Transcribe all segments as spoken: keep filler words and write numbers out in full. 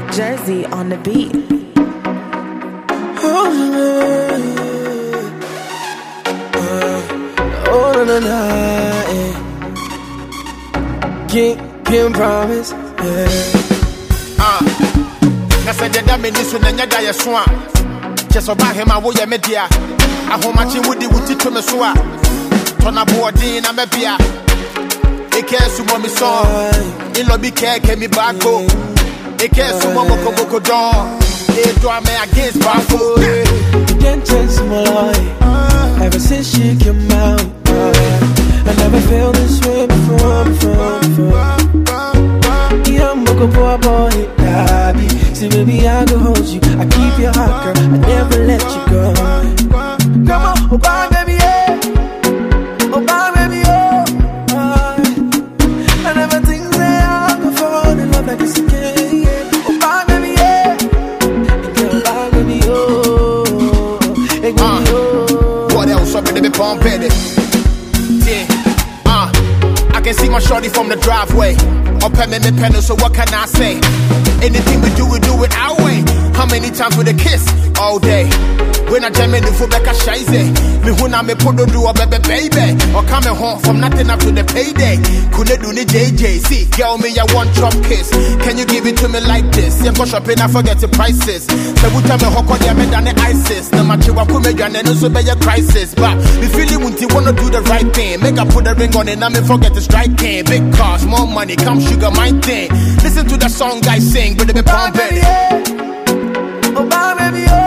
Jersey on the beat. Oh, oh, no, no, no, yeah. Can't, can't promise, yeah. Ah, that's a dead man. This one, and you're swan. Just about him, I will be media. I hold my chin with the woody to me swap. Turn a board in, I'm a beer. It cares to mommy song. In lobby care, came me back home. It cares to Momo Coco Dawn. It do me against Bafo. You can't change my life. Ever since she came out, I never felt this way before, before, before. Yeah, I'm a boy, boy, daddy. See, baby, I go hold you. I keep your heart, girl. I never let you go. Come on, oh, bye, baby, yeah. Oh, bye, baby, oh. I never think that I'll go fall in love like this again, yeah. Oh, bye, baby, yeah. Oh, bye, baby, oh. Hey, baby, oh. What else? I'm gonna be pumping it. Yeah, uh, I can see my shorty from the driveway. Up at me, me pedal, so what can I say? Anything we do, we do it our way. How many times with a kiss? All day. When I jam in the foot back, I shine. Me when I me put on do a baby, baby. Or coming home from nothing up to the payday. Couldn't do the J J. See, girl, me, I want chop kiss. Can you give it to me like this? Yeah, go shopping, I forget the prices. So we tell me how could you make than the ISIS? No matter what, put me down and also be a crisis. But we feel it when you wanna do the right thing. Make I put a ring on it, I me forget to strike in. Big cars, more money, come sugar, my thing. Listen to the song I sing, but they be pumping. Oh, my baby, oh.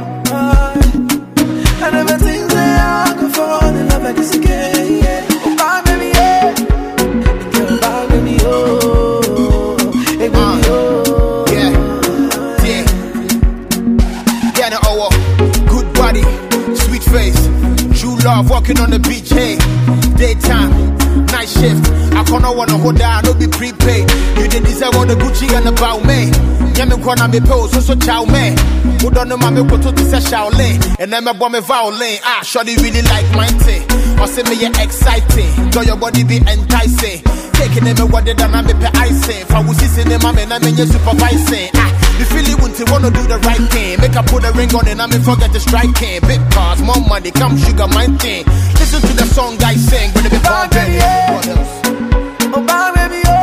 I never think that I could fall in love like this again, yeah. Oh, my baby, yeah. Oh, my baby, oh. Hey, baby, uh, oh. Yeah, yeah. Yeah, no, oh, good body, sweet face. True love, walking on the beach, hey. Daytime, night shift. I can't wanna hold down, no be prepaid. You didn't deserve all the Gucci and about me. Yeah, me wanna be pose, so so chow me. Who don't know my me go to this Shaolin. And then my boy me violin. Ah, shorty really like my thing. Or say me yeah exciting. Girl, your body be enticing. Taking them what they done, I me pay icing. If I was sitting in my man, I mean you supervising. Ah, you feel it when you wanna do the right thing. Make I put a ring on it, I me forget the striking. Big cars, more money, come sugar, my thing. Listen to the song I sing, but it be pumping. What else? Oh, my baby, oh.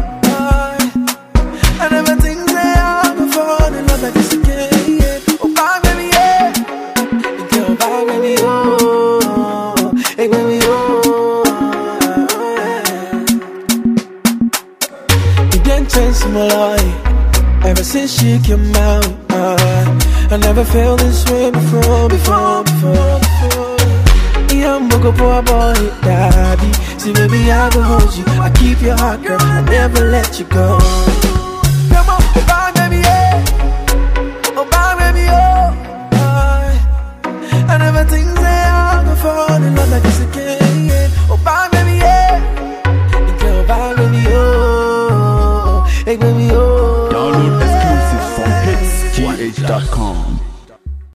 I never think that I'll go fall in love like this again, yeah. Oh, my baby, yeah. Oh, my baby, oh. Hey, baby, oh. You can't change my life. Ever since she came out, uh, I never felt this way before, before, before, before. Yeah, I'm a good boy, boy, daddy. See, baby, I go hold you. I keep your heart, girl. I never let you go.